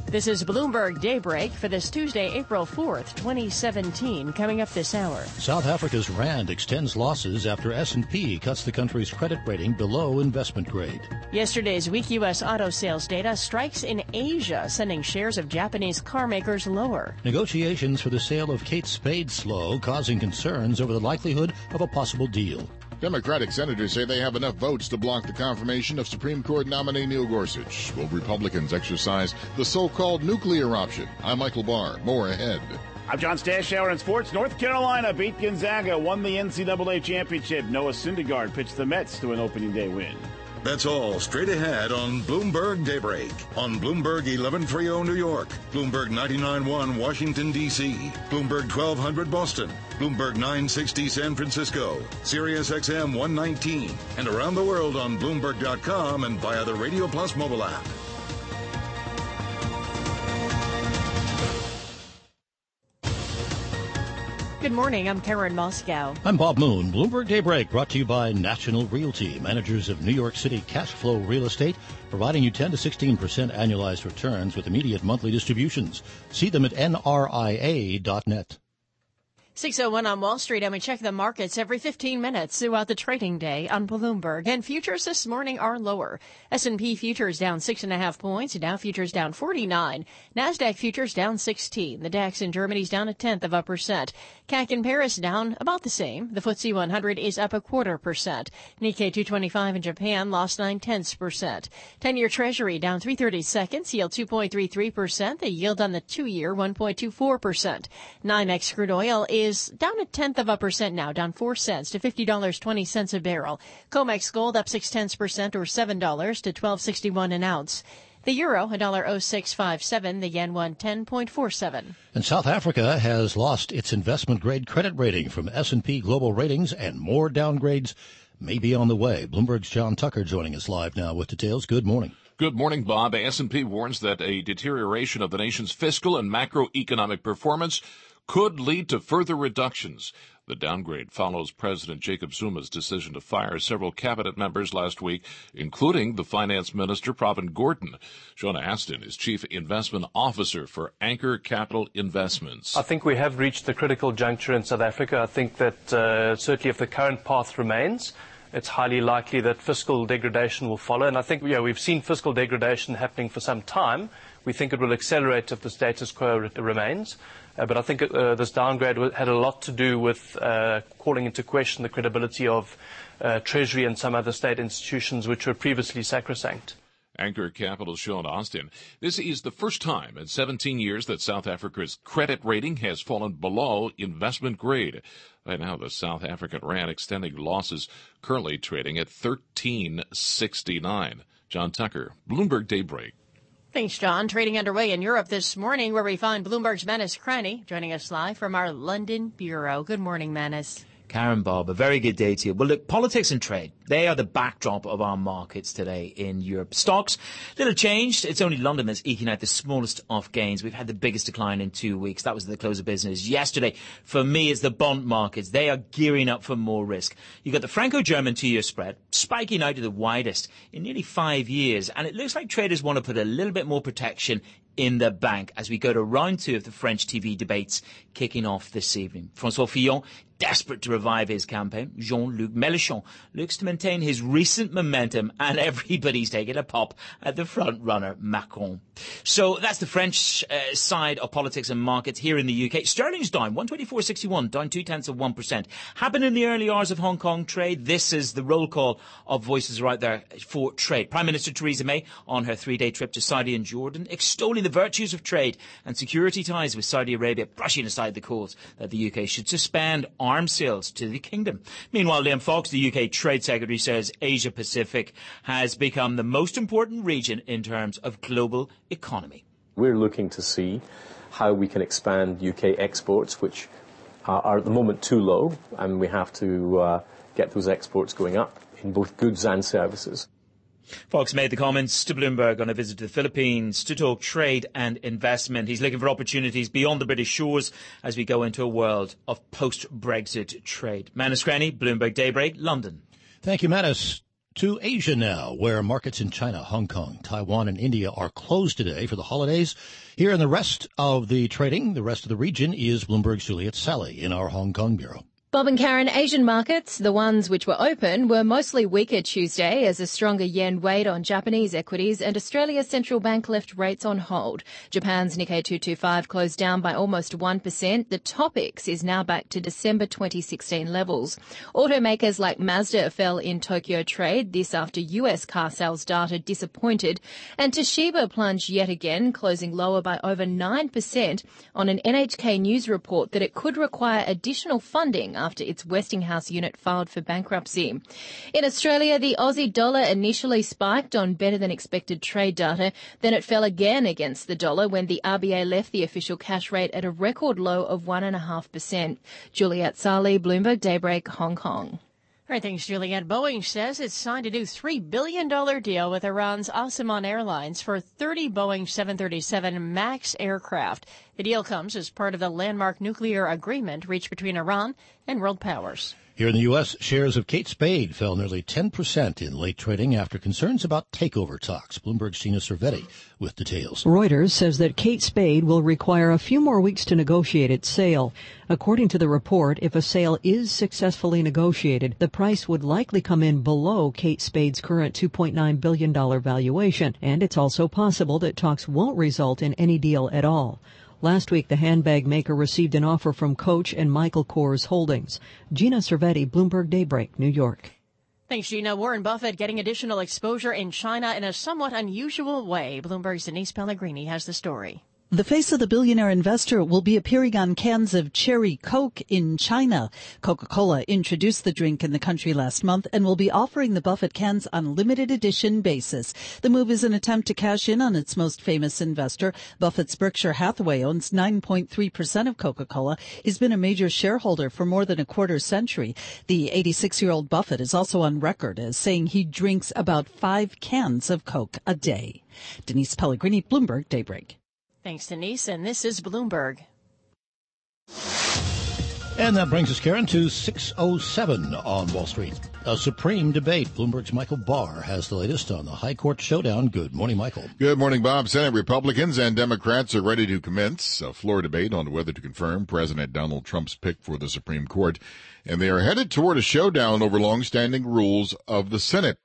This is Bloomberg Daybreak for this Tuesday, April 4th, 2017, coming up this hour. South Africa's rand extends losses after S&P cuts the country's credit rating below investment grade. Yesterday's weak U.S. auto sales data strikes in Asia, sending shares of Japanese car makers lower. Negotiations for the sale of Kate Spade slow, causing concerns over the likelihood of a possible deal. Democratic senators say they have enough votes to block the confirmation of Supreme Court nominee Neil Gorsuch. Will Republicans exercise the so-called nuclear option? I'm Michael Barr. More ahead. I'm John Stashower in sports. North Carolina beat Gonzaga, won the NCAA championship. Noah Syndergaard pitched the Mets to an opening day win. That's all straight ahead on Bloomberg Daybreak. On Bloomberg 1130 New York, Bloomberg 99.1 Washington, D.C., Bloomberg 1200 Boston, Bloomberg 960 San Francisco, Sirius XM 119, and around the world on Bloomberg.com and via the Radio Plus mobile app. Good morning, I'm Karen Moscow. I'm Bob Moon. Bloomberg Daybreak brought to you by National Realty, managers of New York City cash flow real estate, providing you 10 to 16% annualized returns with immediate monthly distributions. See them at nria.net. 6:01 on Wall Street, and we check the markets every 15 minutes throughout the trading day on Bloomberg. And futures this morning are lower. S&P futures down 6.5 points. Dow futures down 49. NASDAQ futures down 16. The DAX in Germany's down 0.1%. CAC in Paris down about the same. The FTSE 100 is up 0.25%. Nikkei 225 in Japan lost 0.9%. 10-year Treasury down 3/32, yield 2.33%. The yield on the 2-year 1.24%. NYMEX crude oil is down 0.1% now, down 4 cents to $50.20 a barrel. COMEX gold up 0.6% or $7 to $12.61 an ounce. The euro, $1.0657. The yen, 110.47. And South Africa has lost its investment-grade credit rating from S&P Global Ratings, and more downgrades may be on the way. Bloomberg's John Tucker joining us live now with details. Good morning. Good morning, Bob. S&P warns that a deterioration of the nation's fiscal and macroeconomic performance could lead to further reductions. The downgrade follows President Jacob Zuma's decision to fire several cabinet members last week, including the finance minister, Pravin Gordhan. Shona Aston is chief investment officer for Anchor Capital Investments. I think we have reached the critical juncture in South Africa. I think that certainly if the current path remains, it's highly likely that fiscal degradation will follow. And I think we've seen fiscal degradation happening for some time. We think it will accelerate if the status quo remains. But I think this downgrade had a lot to do with calling into question the credibility of Treasury and some other state institutions which were previously sacrosanct. Anchor Capital's Sean Austin. This is the first time in 17 years that South Africa's credit rating has fallen below investment grade. Right now, the South African rand extending losses, currently trading at 13.69. John Tucker, Bloomberg Daybreak. Thanks, John. Trading underway in Europe this morning, where we find Bloomberg's Manus Cranny joining us live from our London bureau. Good morning, Manus. Karen, Bob, a very good day to you. Well, look, politics and trade, they are the backdrop of our markets today in Europe. Stocks, little changed. It's only London that's eking out the smallest of gains. We've had the biggest decline in 2 weeks. That was at the close of business yesterday. For me, it's the bond markets. They are gearing up for more risk. You've got the Franco-German 2-year spread spiking out to the widest in nearly 5 years. And it looks like traders want to put a little bit more protection in the bank as we go to round 2 of the French TV debates kicking off this evening. François Fillon, desperate to revive his campaign. Jean-Luc Mélenchon looks to maintain his recent momentum, and everybody's taking a pop at the front runner, Macron. So that's the French side of politics and markets. Here in the UK, sterling's down 124.61, down 0.2%. Happened in the early hours of Hong Kong trade. This is the roll call of voices right there for trade. Prime Minister Theresa May on her 3-day trip to Saudi and Jordan, extolling the virtues of trade and security ties with Saudi Arabia, brushing aside the calls that the UK should suspend arms sales to the kingdom. Meanwhile, Liam Fox, the UK Trade Secretary, says Asia Pacific has become the most important region in terms of global economy. We're looking to see how we can expand UK exports, which are at the moment too low, and we have to get those exports going up in both goods and services. Fox made the comments to Bloomberg on a visit to the Philippines to talk trade and investment. He's looking for opportunities beyond the British shores as we go into a world of post-Brexit trade. Manus Cranny, Bloomberg Daybreak, London. Thank you, Manus. To Asia now, where markets in China, Hong Kong, Taiwan, and India are closed today for the holidays. Here in the rest of the trading, the rest of the region, is Bloomberg's Juliet Sally in our Hong Kong bureau. Bob and Karen, Asian markets, the ones which were open, were mostly weaker Tuesday as a stronger yen weighed on Japanese equities and Australia's central bank left rates on hold. Japan's Nikkei 225 closed down by almost 1%. The Topix is now back to December 2016 levels. Automakers like Mazda fell in Tokyo trade, this after US car sales data disappointed. And Toshiba plunged yet again, closing lower by over 9% on an NHK News report that it could require additional funding after its Westinghouse unit filed for bankruptcy. In Australia, the Aussie dollar initially spiked on better-than-expected trade data. Then it fell again against the dollar when the RBA left the official cash rate at a record low of 1.5%. Juliet Sally, Bloomberg Daybreak, Hong Kong. All right, thanks, Juliet. Boeing says it's signed a new $3 billion deal with Iran's Asaman Airlines for 30 Boeing 737 MAX aircraft. The deal comes as part of the landmark nuclear agreement reached between Iran and world powers. Here in the U.S., shares of Kate Spade fell nearly 10% in late trading after concerns about takeover talks. Bloomberg's Gina Cervetti with details. Reuters says that Kate Spade will require a few more weeks to negotiate its sale. According to the report, if a sale is successfully negotiated, the price would likely come in below Kate Spade's current $2.9 billion valuation, and it's also possible that talks won't result in any deal at all. Last week, the handbag maker received an offer from Coach and Michael Kors Holdings. Gina Cervetti, Bloomberg Daybreak, New York. Thanks, Gina. Warren Buffett getting additional exposure in China in a somewhat unusual way. Bloomberg's Denise Pellegrini has the story. The face of the billionaire investor will be appearing on cans of cherry Coke in China. Coca-Cola introduced the drink in the country last month and will be offering the Buffett cans on limited edition basis. The move is an attempt to cash in on its most famous investor. Buffett's Berkshire Hathaway owns 9.3% of Coca-Cola. He's been a major shareholder for more than a quarter century. The 86-year-old Buffett is also on record as saying he drinks about 5 cans of Coke a day. Denise Pellegrini, Bloomberg Daybreak. Thanks, Denise. And this is Bloomberg. And that brings us, Karen, to 6:07 on Wall Street. A supreme debate. Bloomberg's Michael Barr has the latest on the High Court showdown. Good morning, Michael. Good morning, Bob. Senate Republicans and Democrats are ready to commence a floor debate on whether to confirm President Donald Trump's pick for the Supreme Court. And they are headed toward a showdown over longstanding rules of the Senate.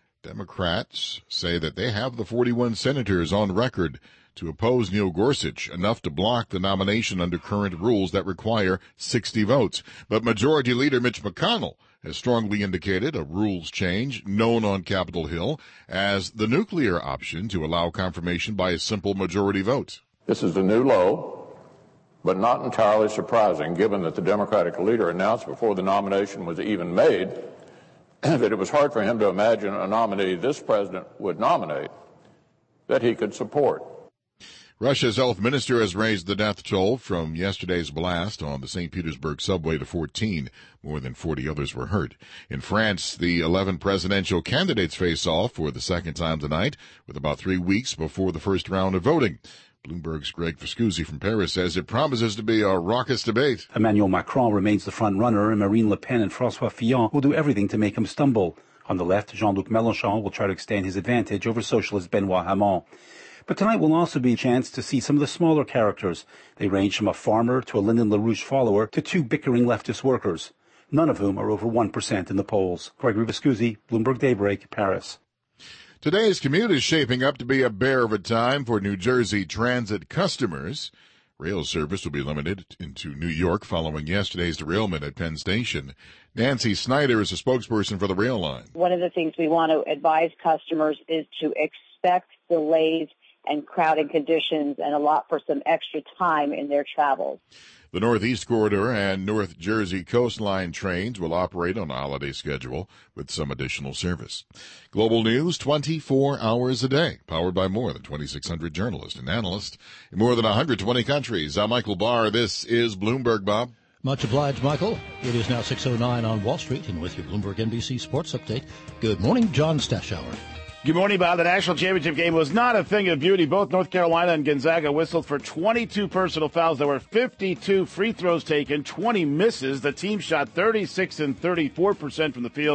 Democrats say that they have the 41 senators on record to oppose Neil Gorsuch, enough to block the nomination under current rules that require 60 votes. But Majority Leader Mitch McConnell has strongly indicated a rules change known on Capitol Hill as the nuclear option to allow confirmation by a simple majority vote. This is a new low, but not entirely surprising given that the Democratic leader announced before the nomination was even made that it was hard for him to imagine a nominee this president would nominate that he could support. Russia's health minister has raised the death toll from yesterday's blast on the St. Petersburg subway to 14. More than 40 others were hurt. In France, the 11 presidential candidates face off for the second time tonight, with about 3 weeks before the first round of voting. Bloomberg's Greg Fiscusi from Paris says it promises to be a raucous debate. Emmanuel Macron remains the front runner, and Marine Le Pen and François Fillon will do everything to make him stumble. On the left, Jean-Luc Mélenchon will try to extend his advantage over socialist Benoît Hamon. But tonight will also be a chance to see some of the smaller characters. They range from a farmer to a Lyndon LaRouche follower to 2 bickering leftist workers, none of whom are over 1% in the polls. Gregory Viscusi, Bloomberg Daybreak, Paris. Today's commute is shaping up to be a bear of a time for New Jersey Transit customers. Rail service will be limited into New York following yesterday's derailment at Penn Station. Nancy Snyder is a spokesperson for the rail line. One of the things we want to advise customers is to expect delays and crowding conditions and allot for some extra time in their travels. The Northeast Corridor and North Jersey Coastline trains will operate on a holiday schedule with some additional service. Global news 24 hours a day, powered by more than 2,600 journalists and analysts in more than 120 countries. I'm Michael Barr. This is Bloomberg, Bob. Much obliged, Michael. It is now 6:09 on Wall Street, and with your Bloomberg NBC Sports Update. Good morning, John Stashower. Good morning, Bob. The national championship game was not a thing of beauty. Both North Carolina and Gonzaga whistled for 22 personal fouls. There were 52 free throws taken, 20 misses. The team shot 36 and 34% from the field.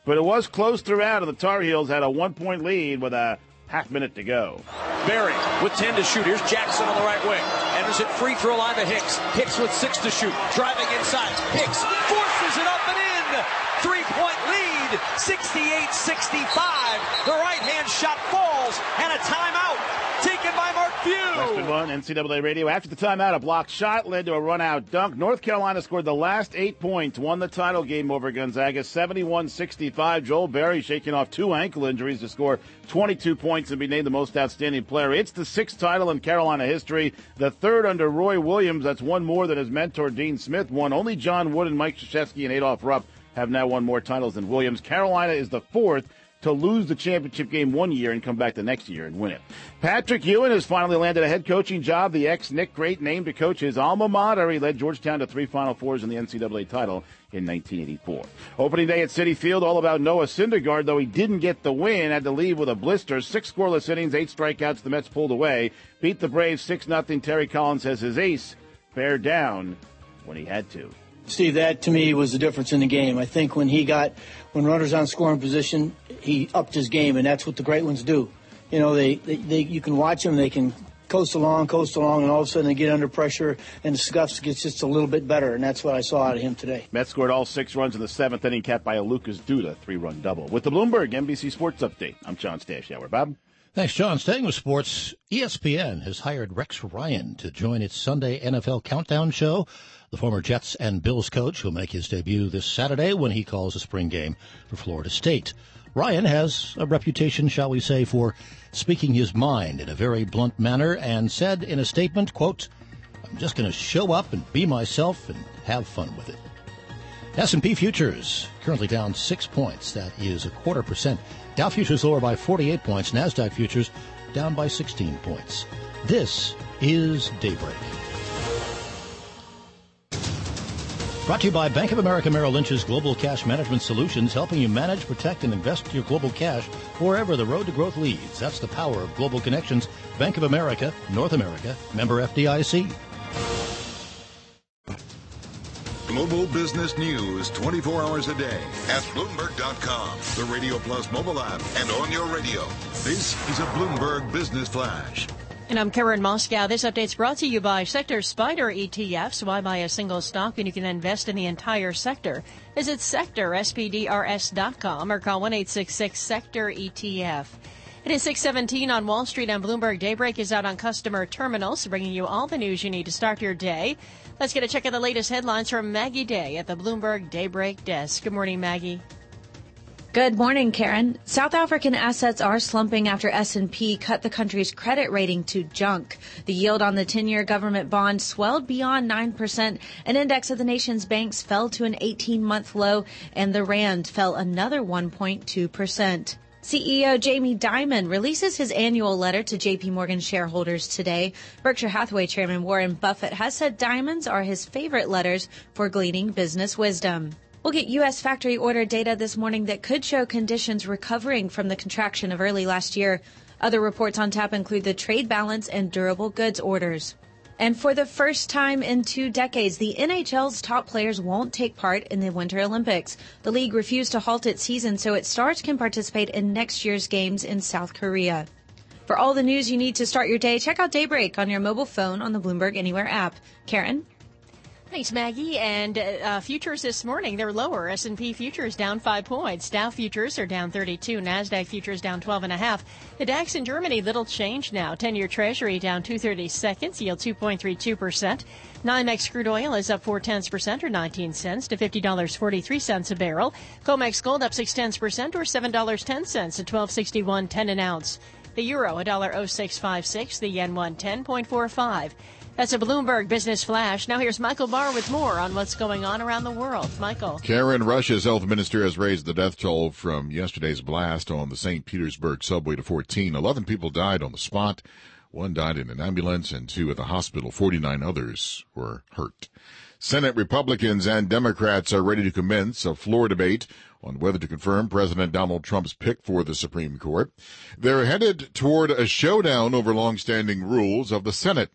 But it was close throughout, and the Tar Heels had a 1-point lead with a half minute to go. Berry with 10 to shoot. Here's Jackson on the right wing. Enters it free throw line to Hicks. Hicks with 6 to shoot. Driving inside. Hicks forces it up and in. 3-point lead. 68-65. The right-hand shot falls, and a timeout taken by Mark Few. Westwood One, NCAA Radio. After the timeout, a blocked shot led to a run-out dunk. North Carolina scored the last 8 points, won the title game over Gonzaga, 71-65. Joel Berry shaking off 2 ankle injuries to score 22 points and be named the most outstanding player. It's the 6th title in Carolina history, the 3rd under Roy Williams. That's one more than his mentor Dean Smith won. Only John Wood and Mike Krzyzewski and Adolph Rupp have now won more titles than Williams. Carolina is the 4th to lose the championship game one year and come back the next year and win it. Patrick Ewing has finally landed a head coaching job. The ex-Nick Great named to coach his alma mater. He led Georgetown to 3 Final Fours in the NCAA title in 1984. Opening day at Citi Field, all about Noah Syndergaard, though he didn't get the win, had to leave with a blister. 6 scoreless innings, 8 strikeouts. The Mets pulled away. Beat the Braves 6-0. Terry Collins says his ace bear down when he had to. Steve, that to me was the difference in the game. I think when runners on scoring position, he upped his game, and that's what the great ones do. You know, they you can watch them, they can coast along, and all of a sudden they get under pressure, and the scuffs gets just a little bit better, and that's what I saw out of him today. Mets scored all 6 runs in the 7th inning, capped by a Lucas Duda 3-run double. With the Bloomberg NBC Sports Update, I'm John Stashower. Bob? Thanks, John. Staying with sports, ESPN has hired Rex Ryan to join its Sunday NFL Countdown show. The former Jets and Bills coach will make his debut this Saturday when he calls a spring game for Florida State. Ryan has a reputation, shall we say, for speaking his mind in a very blunt manner and said in a statement, quote, "I'm just going to show up and be myself and have fun with it." S&P futures currently down 6 points. That is 0.25%. Dow futures lower by 48 points. NASDAQ futures down by 16 points. This is Daybreak. Brought to you by Bank of America Merrill Lynch's Global Cash Management Solutions, helping you manage, protect, and invest your global cash wherever the road to growth leads. That's the power of global connections. Bank of America, North America, member FDIC. Global business news 24 hours a day at Bloomberg.com, the Radio Plus mobile app, and on your radio. This is a Bloomberg Business Flash. And I'm Karen Moscow. This update's brought to you by Sector Spider ETFs. Why buy a single stock when you can invest in the entire sector? Visit sectorspdrs.com or call 1-866-SECTOR-ETF. It is 6:17 on Wall Street, and Bloomberg Daybreak is out on customer terminals, bringing you all the news you need to start your day. Let's get a check of the latest headlines from Maggie Day at the Bloomberg Daybreak desk. Good morning, Maggie. Good morning, Karen. South African assets are slumping after S&P cut the country's credit rating to junk. The yield on the 10-year government bond swelled beyond 9%. An index of the nation's banks fell to an 18-month low, and the rand fell another 1.2%. CEO Jamie Dimon releases his annual letter to J.P. Morgan shareholders today. Berkshire Hathaway Chairman Warren Buffett has said diamonds are his favorite letters for gleaning business wisdom. We'll get U.S. factory order data this morning that could show conditions recovering from the contraction of early last year. Other reports on tap include the trade balance and durable goods orders. And for the first time in 2 decades, the NHL's top players won't take part in the Winter Olympics. The league refused to halt its season so its stars can participate in next year's games in South Korea. For all the news you need to start your day, check out Daybreak on your mobile phone on the Bloomberg Anywhere app. Karen? Thanks, Maggie. And futures this morning, they're lower. S&P futures down 5 points. Dow futures are down 32. NASDAQ futures down 12.5. The DAX in Germany, little change now. 10-year Treasury down 2/32, yield 2.32%. NYMEX crude oil is up 0.4% or 19 cents to $50.43 a barrel. COMEX gold up 0.6% or $7.10 to $12.61.10 an ounce. The euro, $1.0656. The yen, 110.45. That's a Bloomberg Business Flash. Now here's Michael Barr with more on what's going on around the world. Michael. Karen, Russia's health minister has raised the death toll from yesterday's blast on the St. Petersburg subway to 14. 11 people died on the spot. 1 died in an ambulance and 2 at the hospital. 49 others were hurt. Senate Republicans and Democrats are ready to commence a floor debate on whether to confirm President Donald Trump's pick for the Supreme Court. They're headed toward a showdown over longstanding rules of the Senate.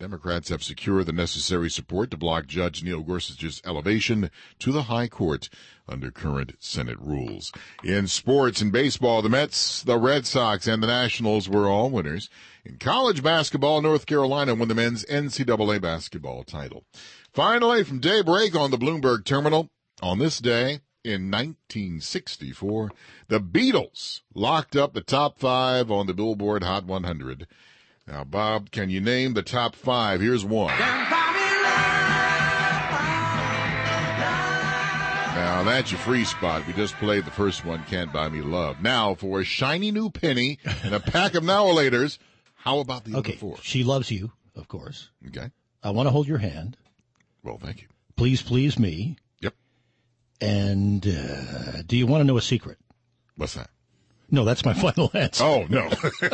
Democrats have secured the necessary support to block Judge Neil Gorsuch's elevation to the high court under current Senate rules. In sports and baseball, the Mets, the Red Sox, and the Nationals were all winners. In college basketball, North Carolina won the men's NCAA basketball title. Finally, from daybreak on the Bloomberg Terminal, on this day in 1964, the Beatles locked up the top 5 on the Billboard Hot 100. Now, Bob, can you name the top 5? Here's one. Now, that's your free spot. We just played the first one, Can't Buy Me Love. Now, for a shiny new penny and a pack of Now-a-laters, how about the other 4? She Loves You, of course. Okay. I Want to Hold Your Hand. Well, thank you. Please, Please Me. Yep. And Do You Want to Know a Secret? What's that? No, that's my final answer. Oh, no.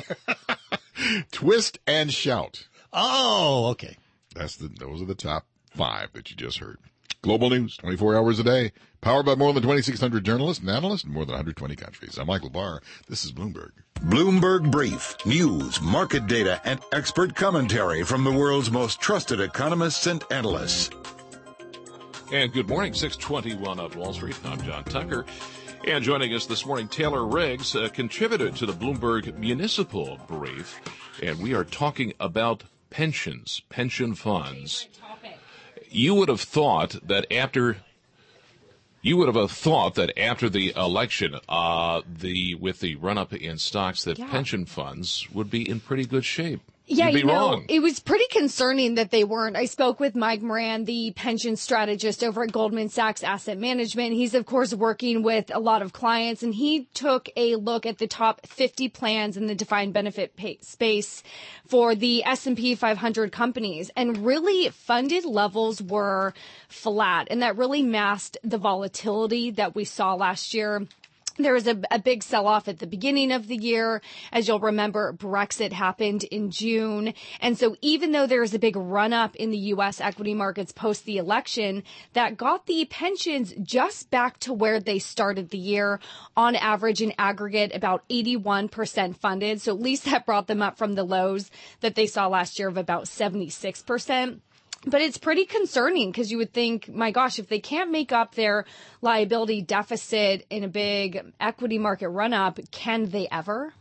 Twist and Shout. Oh, okay. Those are the top 5 that you just heard. Global news, 24 hours a day. Powered by more than 2,600 journalists and analysts in more than 120 countries. I'm Michael Barr. This is Bloomberg. Bloomberg Brief. News, market data, and expert commentary from the world's most trusted economists and analysts. And good morning, 621 on Wall Street. I'm John Tucker. And joining us this morning, Taylor Riggs, contributed to the Bloomberg Municipal Brief. And we are talking about pensions, pension funds. You would have thought that after the election, with the run-up in stocks, that pension funds would be in pretty good shape. Yeah, You'd be wrong. It was pretty concerning that they weren't. I spoke with Mike Moran, the pension strategist over at Goldman Sachs Asset Management. He's, of course, working with a lot of clients, and he took a look at the top 50 plans in the defined benefit space for the S&P 500 companies. And really, funded levels were flat, and that really masked the volatility that we saw last year. There was a big sell-off at the beginning of the year. As you'll remember, Brexit happened in June. And so even though there was a big run-up in the U.S. equity markets post the election, that got the pensions just back to where they started the year, on average in aggregate about 81% funded. So at least that brought them up from the lows that they saw last year of about 76%. But it's pretty concerning because you would think, my gosh, if they can't make up their liability deficit in a big equity market run-up, can they ever?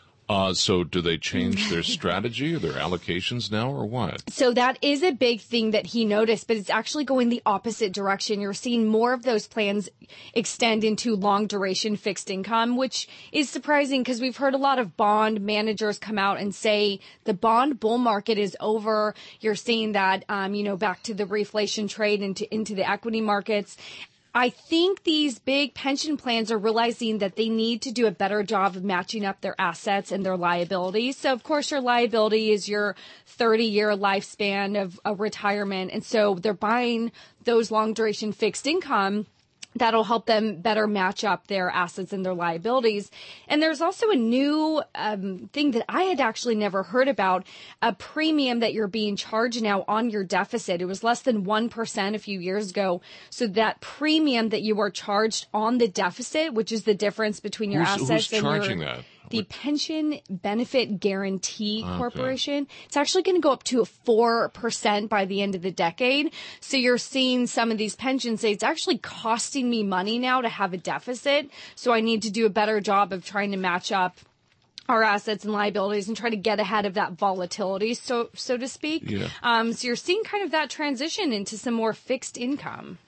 So do they change their strategy or their allocations now or what? So that is a big thing that he noticed, but it's actually going the opposite direction. You're seeing more of those plans extend into long duration fixed income, which is surprising because we've heard a lot of bond managers come out and say the bond bull market is over. You're seeing that, back to the reflation trade into the equity markets. I think these big pension plans are realizing that they need to do a better job of matching up their assets and their liabilities. So, of course, your liability is your 30-year lifespan of a retirement. And so they're buying those long-duration fixed income that'll help them better match up their assets and their liabilities. And there's also a new thing that I had actually never heard about, a premium that you're being charged now on your deficit. It was less than 1% a few years ago. So that premium that you are charged on the deficit, which is the difference between your assets who's and charging that? The Pension Benefit Guaranty Corporation. It's actually going to go up to 4% by the end of the decade. So you're seeing some of these pensions say it's actually costing me money now to have a deficit. So I need to do a better job of trying to match up our assets and liabilities and try to get ahead of that volatility, so to speak. Yeah. So you're seeing kind of that transition into some more fixed income.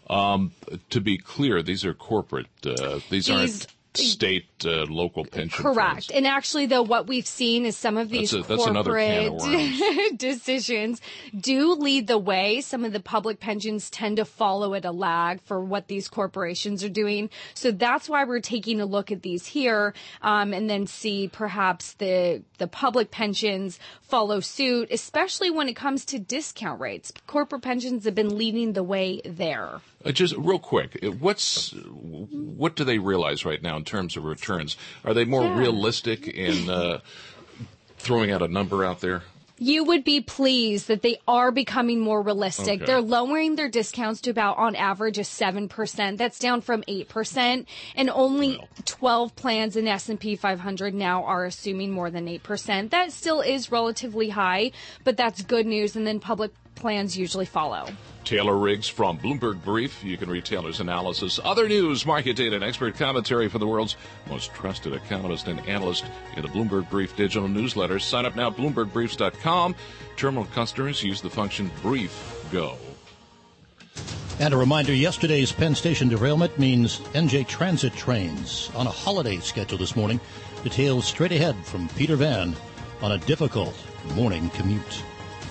To be clear, these are corporate. These aren't state, local pension Correct. funds. And actually, though, what we've seen is some of these that's another can of corporate worms. decisions do lead the way. Some of the public pensions tend to follow at a lag for what these corporations are doing. So that's why we're taking a look at these here, and then see perhaps the public pensions follow suit, especially when it comes to discount rates. Corporate pensions have been leading the way there. Just real quick, what do they realize right now in terms of returns? Are they more realistic in throwing out a number out there? You would be pleased that they are becoming more realistic. Okay. They're lowering their discounts to about, on average, a 7%. That's down from 8%. And only 12 plans in S&P 500 now are assuming more than 8%. That still is relatively high, but that's good news. And then public plans usually follow. Taylor Riggs from Bloomberg Brief. You can read Taylor's analysis, other news, market data, and expert commentary from the world's most trusted economist and analyst in the Bloomberg Brief digital newsletter. Sign up now at BloombergBriefs.com. Terminal customers use the function Brief Go. And a reminder, yesterday's Penn Station derailment means NJ Transit trains on a holiday schedule this morning. Details straight ahead from Peter Van on a difficult morning commute.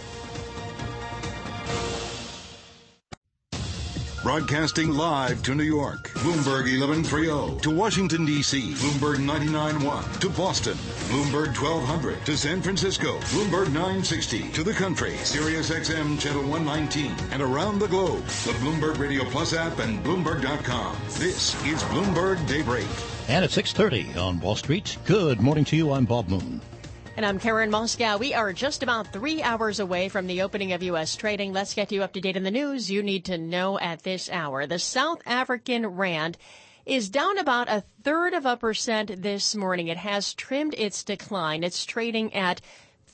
Broadcasting live to New York, Bloomberg 1130. To Washington, D.C., Bloomberg 99.1. To Boston, Bloomberg 1200. To San Francisco, Bloomberg 960. To the country, Sirius XM Channel 119. And around the globe, the Bloomberg Radio Plus app and Bloomberg.com. This is Bloomberg Daybreak. And at 6:30 on Wall Street. Good morning to you. I'm Bob Moon. And I'm Karen Moscow. We are just about 3 hours away from the opening of U.S. trading. Let's get you up to date on the news you need to know at this hour. The South African rand is down about 0.33% this morning. It has trimmed its decline. It's trading at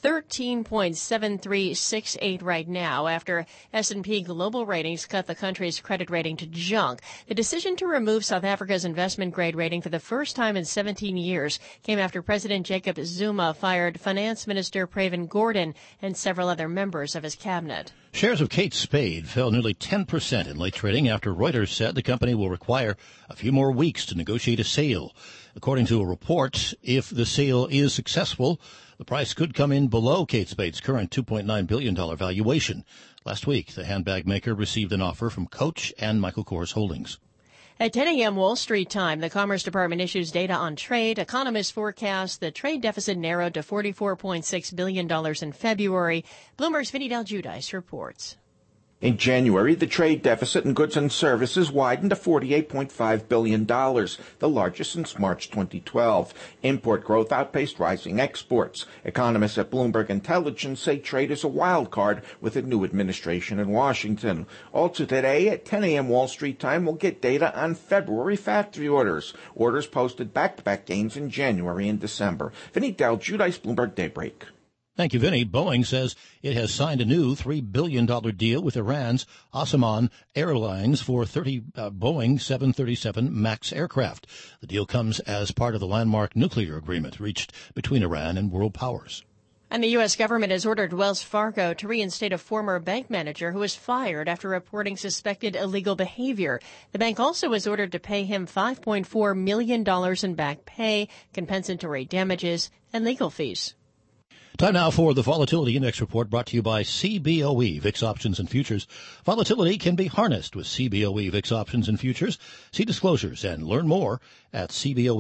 13.7368 right now after S&P Global Ratings cut the country's credit rating to junk. The decision to remove South Africa's investment grade rating for the first time in 17 years came after President Jacob Zuma fired Finance Minister Pravin Gordhan and several other members of his cabinet. Shares of Kate Spade fell nearly 10% in late trading after Reuters said the company will require a few more weeks to negotiate a sale. According to a report, if the sale is successful, the price could come in below Kate Spade's current $2.9 billion valuation. Last week, the handbag maker received an offer from Coach and Michael Kors Holdings. At 10 a.m. Wall Street time, the Commerce Department issues data on trade. Economists forecast the trade deficit narrowed to $44.6 billion in February. Bloomberg's Vinny Del Giudice reports. In January, the trade deficit in goods and services widened to $48.5 billion, the largest since March 2012. Import growth outpaced rising exports. Economists at Bloomberg Intelligence say trade is a wild card with a new administration in Washington. Also today, at 10 a.m. Wall Street time, we'll get data on February factory orders. Orders posted back-to-back gains in January and December. Vinny Del Giudice, Bloomberg Daybreak. Thank you, Vinny. Boeing says it has signed a new $3 billion deal with Iran's Asaman Airlines for 30 Boeing 737 MAX aircraft. The deal comes as part of the landmark nuclear agreement reached between Iran and world powers. And the U.S. government has ordered Wells Fargo to reinstate a former bank manager who was fired after reporting suspected illegal behavior. The bank also was ordered to pay him $5.4 million in back pay, compensatory damages, and legal fees. Time now for the Volatility Index Report brought to you by CBOE, VIX Options and Futures. Volatility can be harnessed with CBOE, VIX Options and Futures. See disclosures and learn more at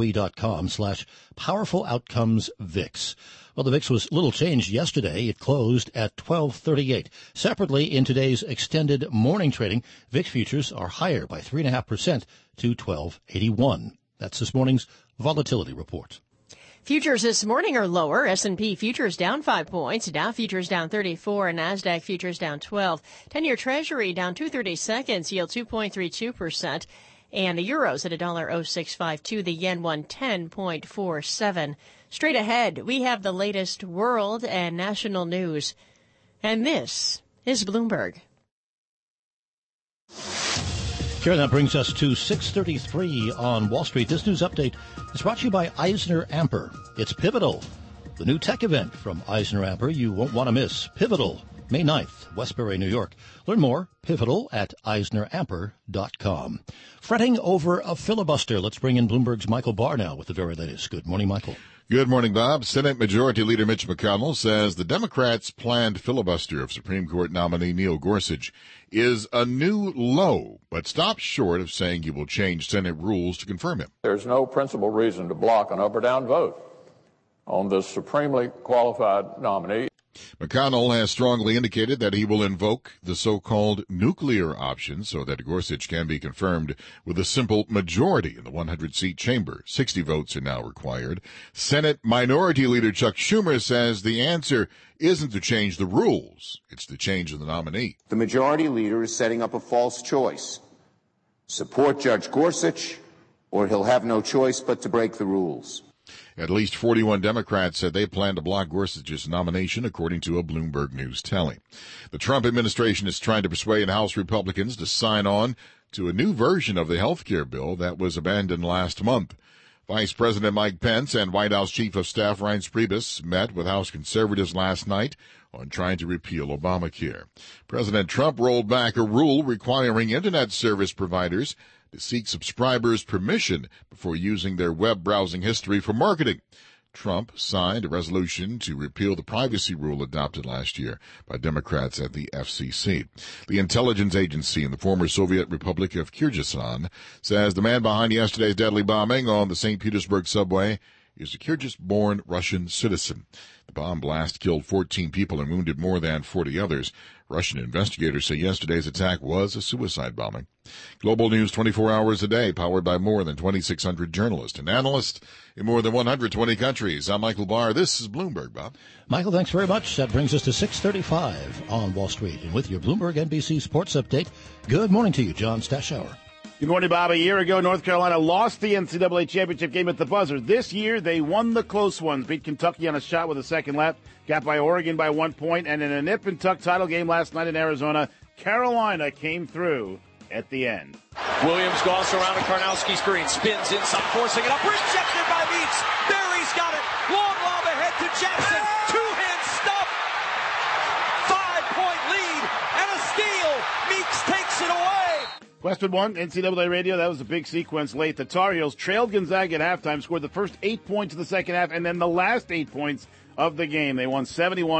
cboe.com/powerful outcomes VIX. Well, the VIX was little changed yesterday. It closed at 1238. Separately, in today's extended morning trading, VIX futures are higher by 3.5% to 1281. That's this morning's Volatility Report. Futures this morning are lower. S&P futures down 5 points. Dow futures down 34 and NASDAQ futures down 12. 10-year Treasury down 2/32, yield 2.32%. And the euro's at $1.0652. The yen 110.47. Straight ahead, we have the latest world and national news. And this is Bloomberg. Karen, that brings us to 6:33 on Wall Street. This news update is brought to you by Eisner-Amper. It's Pivotal, the new tech event from Eisner-Amper you won't want to miss. Pivotal, May 9th, Westbury, New York. Learn more, Pivotal, at EisnerAmper.com. Fretting over a filibuster. Let's bring in Bloomberg's Michael Barr now with the very latest. Good morning, Michael. Good morning, Bob. Senate Majority Leader Mitch McConnell says the Democrats' planned filibuster of Supreme Court nominee Neil Gorsuch is a new low, but stops short of saying he will change Senate rules to confirm him. There's no principal reason to block an up or down vote on this supremely qualified nominee. McConnell has strongly indicated that he will invoke the so-called nuclear option so that Gorsuch can be confirmed with a simple majority in the 100-seat chamber. 60 votes are now required. Senate Minority Leader Chuck Schumer says the answer isn't to change the rules. It's to change the nominee. The majority leader is setting up a false choice. Support Judge Gorsuch, or he'll have no choice but to break the rules. At least 41 Democrats said they plan to block Gorsuch's nomination, according to a Bloomberg News tally. The Trump administration is trying to persuade House Republicans to sign on to a new version of the health care bill that was abandoned last month. Vice President Mike Pence and White House Chief of Staff Reince Priebus met with House conservatives last night on trying to repeal Obamacare. President Trump rolled back a rule requiring Internet service providers to seek subscribers' permission before using their web browsing history for marketing. Trump signed a resolution to repeal the privacy rule adopted last year by Democrats at the FCC. The intelligence agency in the former Soviet Republic of Kyrgyzstan says the man behind yesterday's deadly bombing on the St. Petersburg subway is a Kyrgyz-born Russian citizen. The bomb blast killed 14 people and wounded more than 40 others. Russian investigators say yesterday's attack was a suicide bombing. Global news 24 hours a day, powered by more than 2,600 journalists and analysts in more than 120 countries. I'm Michael Barr. This is Bloomberg, Bob. Michael, thanks very much. That brings us to 6:35 on Wall Street. And with your Bloomberg NBC Sports Update, good morning to you, John Stashower. Good morning, Bob. A year ago, North Carolina lost the NCAA championship game at the buzzer. This year, they won the close ones, beat Kentucky on a shot with a second left, got by Oregon by 1 point, and in a nip and tuck title game last night in Arizona, Carolina came through at the end. Williams goes around a Karnowski screen, spins inside, forcing it up, rejected by Meeks. Barry's got it. Long lob ahead to Jackson. Two-hand stop. 5-point lead and a steal. Meeks takes it away. Westwood won, NCAA Radio. That was a big sequence late. The Tar Heels trailed Gonzaga at halftime, scored the first 8 points of the second half, and then the last 8 points of the game. They won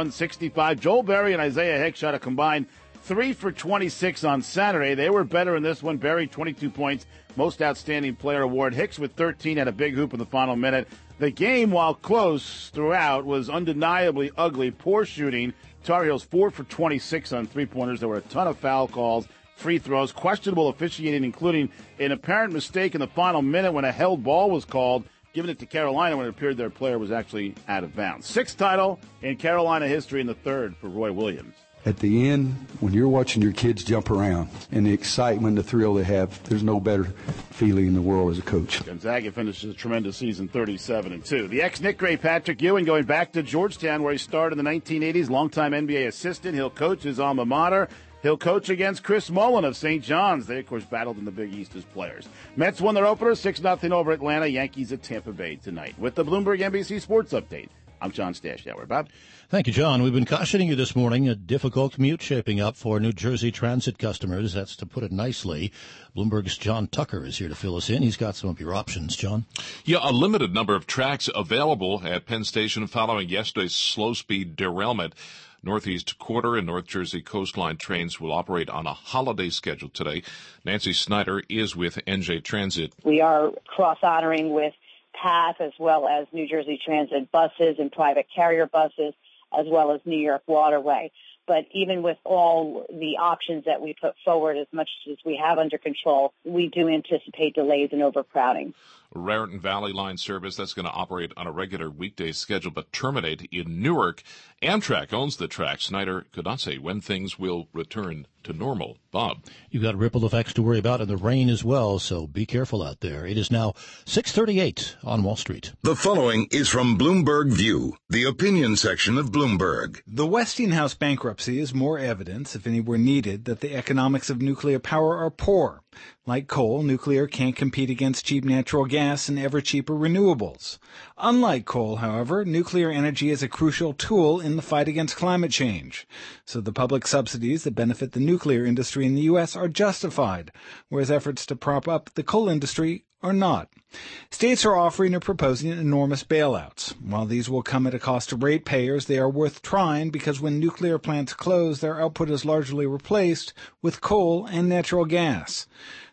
71-65. Joel Berry and Isaiah Hicks shot a combined 3 for 26 on Saturday. They were better in this one. Berry, 22 points, most outstanding player award. Hicks with 13 had a big hoop in the final minute. The game, while close throughout, was undeniably ugly. Poor shooting. Tar Heels 4 for 26 on three-pointers. There were a ton of foul calls. Free throws, questionable officiating, including an apparent mistake in the final minute when a held ball was called, giving it to Carolina when it appeared their player was actually out of bounds. Sixth title in Carolina history and the third for Roy Williams. At the end, when you're watching your kids jump around and the excitement, the thrill they have, there's no better feeling in the world as a coach. Gonzaga finishes a tremendous season, 37-2. The ex-Nick Gray Patrick Ewing going back to Georgetown where he started in the 1980s, longtime NBA assistant. He'll coach his alma mater. He'll coach against Chris Mullin of St. John's. They, of course, battled in the Big East as players. Mets won their opener 6-0 over Atlanta. Yankees at Tampa Bay tonight. With the Bloomberg NBC Sports Update, I'm John Stashower. Bob? Thank you, John. We've been cautioning you this morning. A difficult commute shaping up for New Jersey Transit customers. That's to put it nicely. Bloomberg's John Tucker is here to fill us in. He's got some of your options, John. Yeah, a limited number of tracks available at Penn Station following yesterday's slow-speed derailment. Northeast Quarter and North Jersey Coastline trains will operate on a holiday schedule today. Nancy Snyder is with NJ Transit. We are cross-honoring with PATH as well as New Jersey Transit buses and private carrier buses as well as New York Waterway. But even with all the options that we put forward, as much as we have under control, we do anticipate delays and overcrowding. Raritan Valley Line service, that's going to operate on a regular weekday schedule but terminate in Newark. Amtrak owns the track. Snyder could not say when things will return to normal. Bob? You've got ripple effects to worry about in the rain as well, so be careful out there. It is now 6:38 on Wall Street. The following is from Bloomberg View, the opinion section of Bloomberg. The Westinghouse bankruptcy is more evidence, if any were needed, that the economics of nuclear power are poor. Like coal, nuclear can't compete against cheap natural gas and ever cheaper renewables. Unlike coal, however, nuclear energy is a crucial tool in the fight against climate change. So the public subsidies that benefit the nuclear industry in the U.S. are justified, whereas efforts to prop up the coal industry are not. States are offering or proposing enormous bailouts. While these will come at a cost to ratepayers, they are worth trying because when nuclear plants close, their output is largely replaced with coal and natural gas.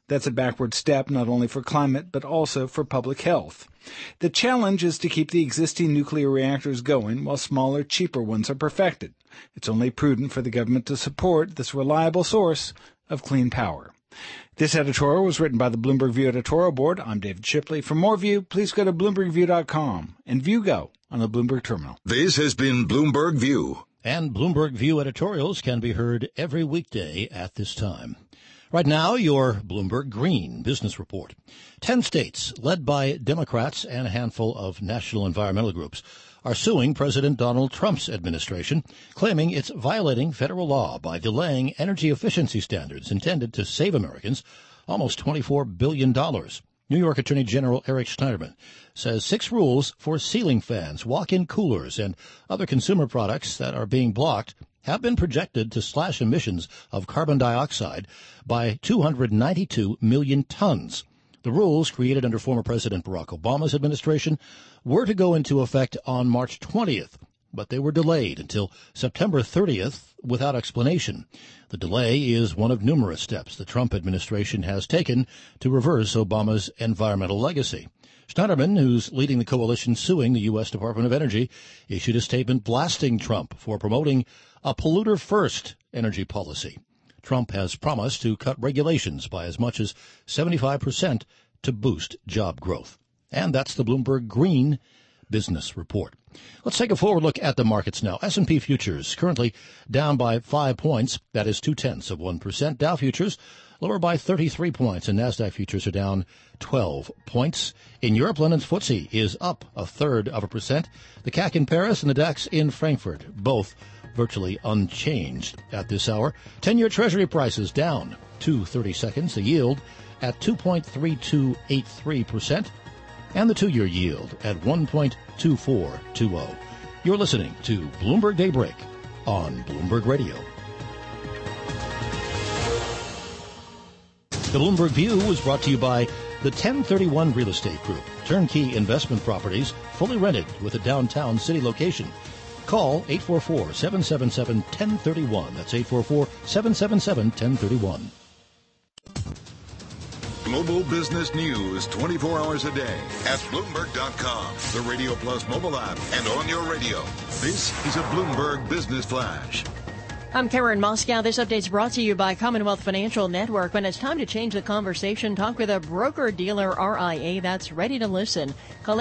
That's a backward step not only for climate but also for public health. The challenge is to keep the existing nuclear reactors going while smaller, cheaper ones are perfected. It's only prudent for the government to support this reliable source of clean power. This editorial was written by the Bloomberg View editorial board. I'm David Shipley. For more View, please go to BloombergView.com and View Go on the Bloomberg Terminal. This has been Bloomberg View. And Bloomberg View editorials can be heard every weekday at this time. Right now, your Bloomberg Green Business Report. 10 states, led by Democrats and a handful of national environmental groups, are suing President Donald Trump's administration, claiming it's violating federal law by delaying energy efficiency standards intended to save Americans almost $24 billion. New York Attorney General Eric Schneiderman says 6 rules for ceiling fans, walk-in coolers, and other consumer products that are being blocked have been projected to slash emissions of carbon dioxide by 292 million tons. The rules, created under former President Barack Obama's administration, were to go into effect on March 20th, but they were delayed until September 30th without explanation. The delay is one of numerous steps the Trump administration has taken to reverse Obama's environmental legacy. Schneiderman, who's leading the coalition suing the U.S. Department of Energy, issued a statement blasting Trump for promoting a polluter-first energy policy. Trump has promised to cut regulations by as much as 75% to boost job growth. And that's the Bloomberg Green Business Report. Let's take a forward look at the markets now. S&P futures currently down by 5 points. That is 0.2%. Dow futures lower by 33 points, and NASDAQ futures are down 12 points. In Europe, London's FTSE is up 0.33%. The CAC in Paris and the DAX in Frankfurt, both virtually unchanged at this hour. 10-year Treasury prices down 2 seconds. The yield at 2.3283%, and the 2-year yield at 1.2420. You're listening to Bloomberg Daybreak on Bloomberg Radio. The Bloomberg View was brought to you by the 1031 Real Estate Group. Turnkey investment properties, fully rented with a downtown city location. Call 844-777-1031. That's 844-777-1031. Global business news 24 hours a day at Bloomberg.com, the Radio Plus mobile app, and on your radio. This is a Bloomberg Business Flash. I'm Karen Moscow. This update's brought to you by Commonwealth Financial Network. When it's time to change the conversation, talk with a broker-dealer RIA that's ready to listen. Call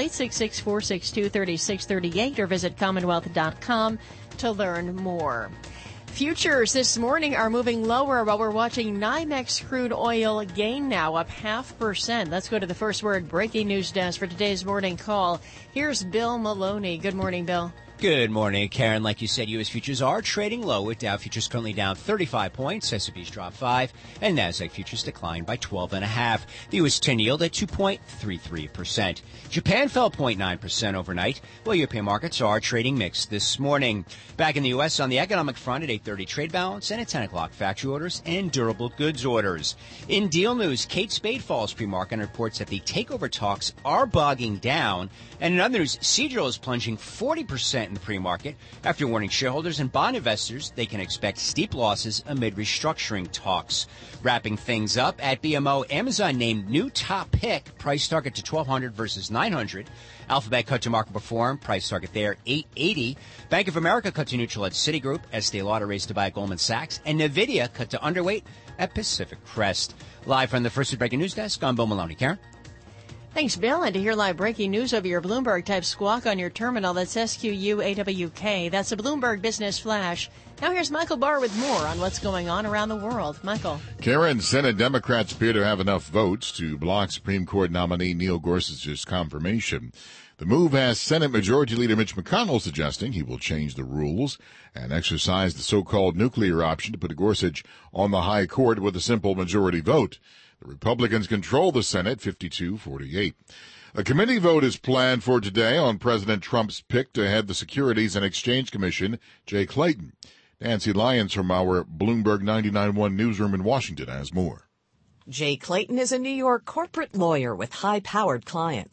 866-462-3638 or visit Commonwealth.com to learn more. Futures this morning are moving lower while we're watching NYMEX crude oil gain now up 0.5%. Let's go to the First Word breaking news desk for today's morning call. Here's Bill Maloney. Good morning, Bill. Good morning, Karen. Like you said, U.S. futures are trading low, with Dow futures currently down 35 points, S&P's dropped 5, and NASDAQ futures declined by 12.5. The U.S. 10 yield at 2.33%. Japan fell 0.9% overnight, while European markets are trading mixed this morning. Back in the U.S. on the economic front at 8:30 trade balance and at 10 o'clock factory orders and durable goods orders. In deal news, Kate Spade falls pre-market and reports that the takeover talks are bogging down. And in other news, Seadrill is plunging 40% in the pre-market after warning shareholders and bond investors they can expect steep losses amid restructuring talks. Wrapping things up, at BMO, Amazon named new top pick, price target to $1,200 versus $900. Alphabet cut to market perform, price target there $880. Bank of America cut to neutral at Citigroup, Estee Lauder raised to buy at Goldman Sachs, and Nvidia cut to underweight at Pacific Crest. Live from the First Word breaking news desk, I'm Bill Maloney. Karen? Thanks, Bill. And to hear live breaking news over your Bloomberg, type squawk on your terminal. That's SQUAWK. That's a Bloomberg Business Flash. Now here's Michael Barr with more on what's going on around the world. Michael. Karen, Senate Democrats appear to have enough votes to block Supreme Court nominee Neil Gorsuch's confirmation. The move has Senate Majority Leader Mitch McConnell suggesting he will change the rules and exercise the so-called nuclear option to put Gorsuch on the high court with a simple majority vote. The Republicans control the Senate 52-48. A committee vote is planned for today on President Trump's pick to head the Securities and Exchange Commission, Jay Clayton. Nancy Lyons from our Bloomberg 99.1 newsroom in Washington has more. Jay Clayton is a New York corporate lawyer with high-powered clients.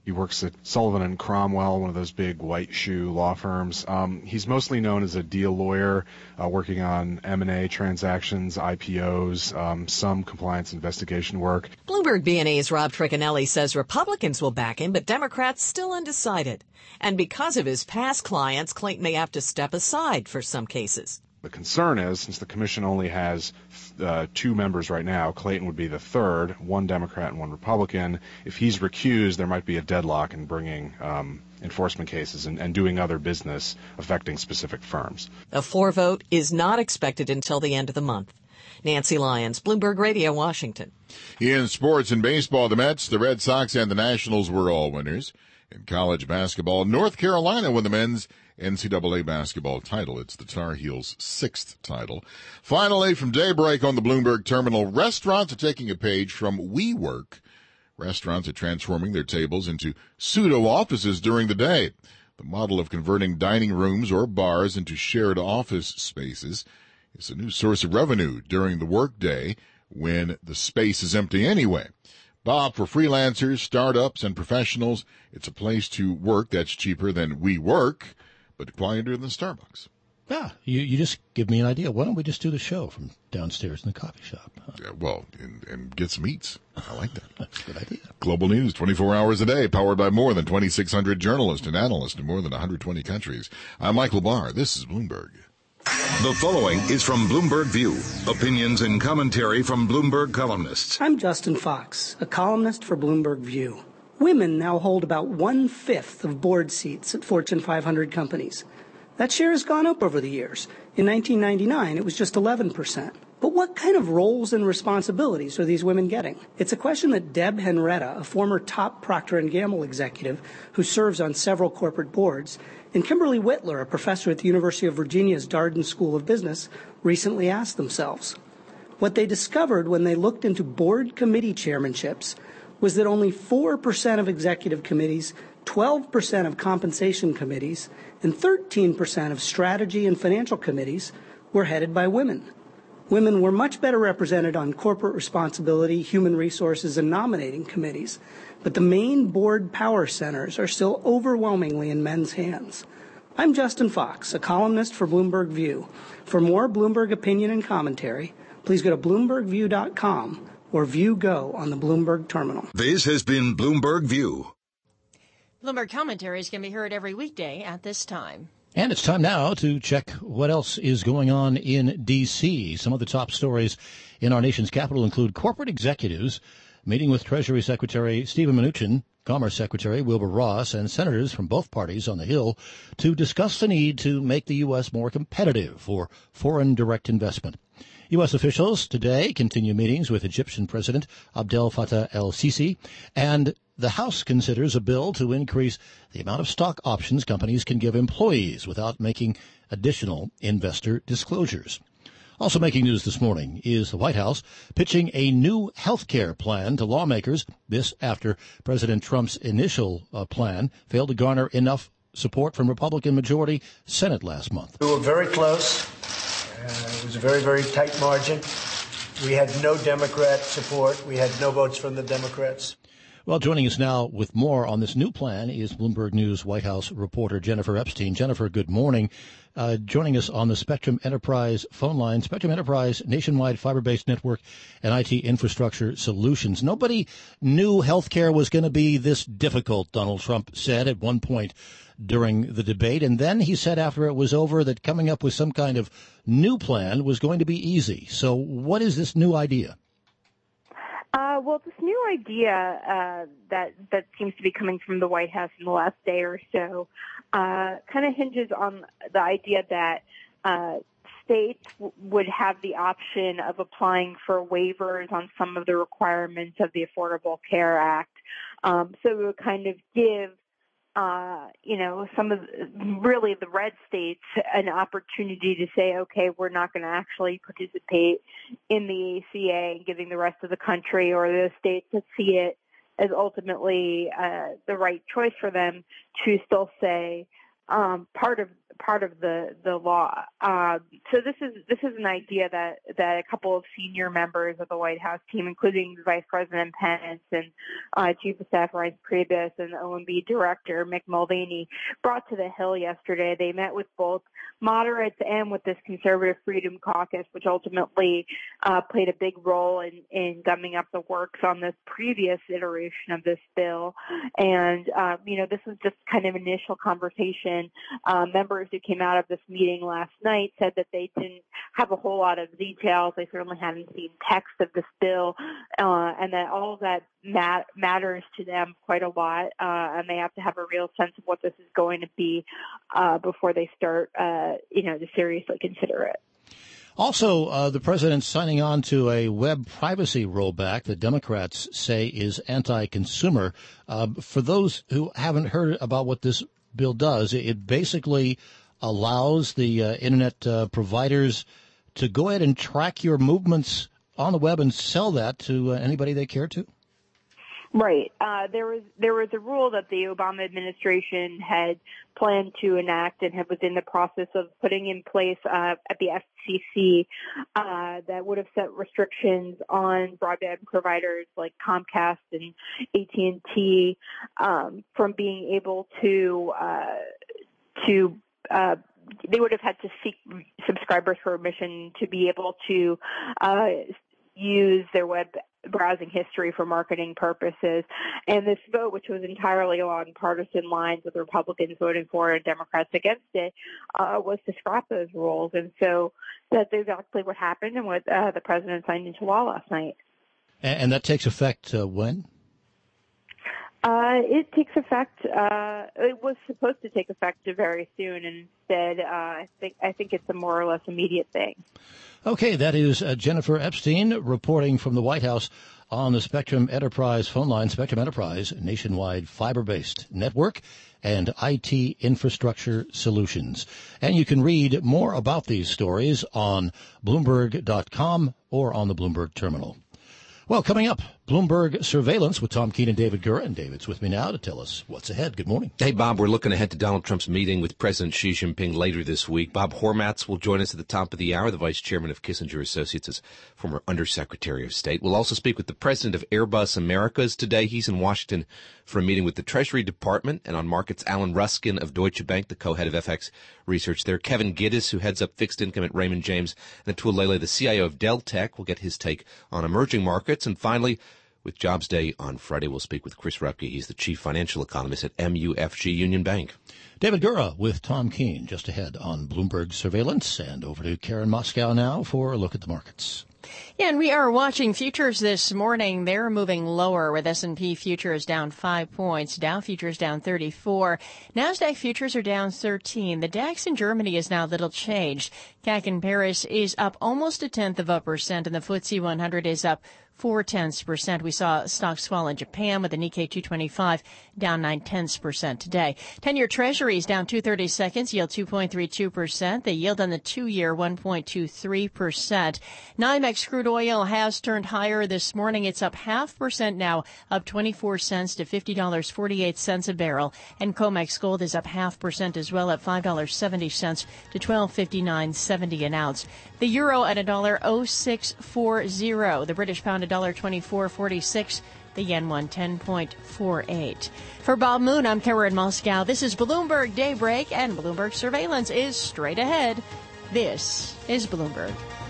He works at Sullivan and Cromwell, one of those big white shoe law firms. He's mostly known as a deal lawyer, working on M&A transactions, IPOs, some compliance investigation work. Bloomberg B&E's Rob Tricanelli says Republicans will back him, but Democrats still undecided. And because of his past clients, Clayton may have to step aside for some cases. The concern is, since the commission only has 2 members right now, Clayton would be the third, 1 Democrat and 1 Republican. If he's recused, there might be a deadlock in bringing enforcement cases and doing other business affecting specific firms. A floor vote is not expected until the end of the month. Nancy Lyons, Bloomberg Radio, Washington. In sports and baseball, the Mets, the Red Sox, and the Nationals were all winners. In college basketball, North Carolina won the men's NCAA basketball title. It's the Tar Heels' 6th title. Finally, from daybreak on the Bloomberg Terminal, restaurants are taking a page from WeWork. Restaurants are transforming their tables into pseudo-offices during the day. The model of converting dining rooms or bars into shared office spaces is a new source of revenue during the workday when the space is empty anyway. Bob, for freelancers, startups, and professionals, it's a place to work that's cheaper than WeWork, but quieter than Starbucks. Yeah, you just give me an idea. Why don't we just do the show from downstairs in the coffee shop? Yeah, well, and get some eats. I like that. That's a good idea. Global news 24 hours a day, powered by more than 2,600 journalists and analysts in more than 120 countries. I'm Michael Barr. This is Bloomberg. The following is from Bloomberg View. Opinions and commentary from Bloomberg columnists. I'm Justin Fox, a columnist for Bloomberg View. Women now hold about 1/5 of board seats at Fortune 500 companies. That share has gone up over the years. In 1999, it was just 11%. But what kind of roles and responsibilities are these women getting? It's a question that Deb Henretta, a former top Procter & Gamble executive who serves on several corporate boards, and Kimberly Whitler, a professor at the University of Virginia's Darden School of Business, recently asked themselves. What they discovered when they looked into board committee chairmanships was that only 4% of executive committees, 12% of compensation committees, and 13% of strategy and financial committees were headed by women. Women were much better represented on corporate responsibility, human resources, and nominating committees, but the main board power centers are still overwhelmingly in men's hands. I'm Justin Fox, a columnist for Bloomberg View. For more Bloomberg opinion and commentary, please go to BloombergView.com or View Go on the Bloomberg Terminal. This has been Bloomberg View. Bloomberg commentaries can be heard every weekday at this time. And it's time now to check what else is going on in D.C. Some of the top stories in our nation's capital include corporate executives meeting with Treasury Secretary Steven Mnuchin, Commerce Secretary Wilbur Ross, and senators from both parties on the Hill to discuss the need to make the U.S. more competitive for foreign direct investment. U.S. officials today continue meetings with Egyptian President Abdel Fattah el-Sisi, and the House considers a bill to increase the amount of stock options companies can give employees without making additional investor disclosures. Also making news this morning is the White House pitching a new health care plan to lawmakers, this after President Trump's initial plan failed to garner enough support from Republican majority Senate last month. We were very close. It was a very, very tight margin. We had no Democrat support. We had no votes from the Democrats. Well, joining us now with more on this new plan is Bloomberg News White House reporter Jennifer Epstein. Jennifer, good morning. Joining us on the Spectrum Enterprise phone line, Spectrum Enterprise, nationwide fiber-based network and IT infrastructure solutions. Nobody knew healthcare was going to be this difficult, Donald Trump said at one point during the debate. And then he said after it was over that coming up with some kind of new plan was going to be easy. So what is this new idea? Well, this new idea that seems to be coming from the White House in the last day or so kind of hinges on the idea that states would have the option of applying for waivers on some of the requirements of the Affordable Care Act. So it would kind of give some of really the red states an opportunity to say, okay, we're not going to actually participate in the ACA, and giving the rest of the country or the states that see it as ultimately the right choice for them to still say part of the law. So this is an idea that a couple of senior members of the White House team, including Vice President Pence and Chief of Staff Reince Priebus and OMB Director Mick Mulvaney, brought to the Hill yesterday. They met with both moderates and with this Conservative Freedom Caucus, which ultimately played a big role in gumming up the works on this previous iteration of this bill. And this was just kind of initial conversation. Members who came out of this meeting last night said that they didn't have a whole lot of details. They certainly hadn't seen text of this bill, and that all of that matters to them quite a lot, and they have to have a real sense of what this is going to be before they start, to seriously consider it. Also, the president's signing on to a web privacy rollback that Democrats say is anti-consumer. For those who haven't heard about what this bill does, it basically allows the internet providers to go ahead and track your movements on the web and sell that to anybody they care to. Right. There was a rule that the Obama administration had planned to enact and was in the process of putting in place at the FCC that would have set restrictions on broadband providers like Comcast and AT&T from being able to they would have had to seek subscribers' permission to be able to use their web browsing history for marketing purposes. And this vote, which was entirely along partisan lines with Republicans voting for it and Democrats against it, was to scrap those rules. And so that's exactly what happened and what the president signed into law last night. And that takes effect when? It takes effect. It was supposed to take effect very soon, and instead, I think it's a more or less immediate thing. Okay, that is Jennifer Epstein reporting from the White House on the Spectrum Enterprise phone line. Spectrum Enterprise, nationwide fiber-based network and IT infrastructure solutions. And you can read more about these stories on Bloomberg.com or on the Bloomberg terminal. Well, coming up, Bloomberg Surveillance with Tom Keene and David Gura. And David's with me now to tell us what's ahead. Good morning. Hey, Bob, we're looking ahead to Donald Trump's meeting with President Xi Jinping later this week. Bob Hormats will join us at the top of the hour, the vice chairman of Kissinger Associates as former undersecretary of state. We'll also speak with the president of Airbus Americas today. He's in Washington for a meeting with the Treasury Department. And on markets, Alan Ruskin of Deutsche Bank, the co-head of FX research there. Kevin Giddis, who heads up fixed income at Raymond James. And Atul Lele, the CIO of Dell Tech, will get his take on emerging markets. And finally, with Jobs Day on Friday, we'll speak with Chris Repke. He's the chief financial economist at MUFG Union Bank. David Gura with Tom Keene just ahead on Bloomberg Surveillance. And over to Karen Moscow now for a look at the markets. Yeah, and we are watching futures this morning. They're moving lower with S&P futures down 5 points. Dow futures down 34. NASDAQ futures are down 13. The DAX in Germany is now little changed. CAC in Paris is up almost 0.1%, and the FTSE 100 is up 0.4%. We saw stocks fall in Japan with the Nikkei 225 down 0.9% today. 10-year Treasuries down 2/32, yield 2.32%. The yield on the 2-year 1.23%. NYMEX crude oil has turned higher this morning. It's up 0.5% now, up 24 cents to $50.48 a barrel. And COMEX gold is up 0.5% as well at $5.70 to $12.59.70 an ounce. The euro at $1.0640. The British pound $1.2446. The yen 110.48. For Bob Moon, I'm Karen Moscow. This is Bloomberg Daybreak, and Bloomberg Surveillance is straight ahead. This is Bloomberg.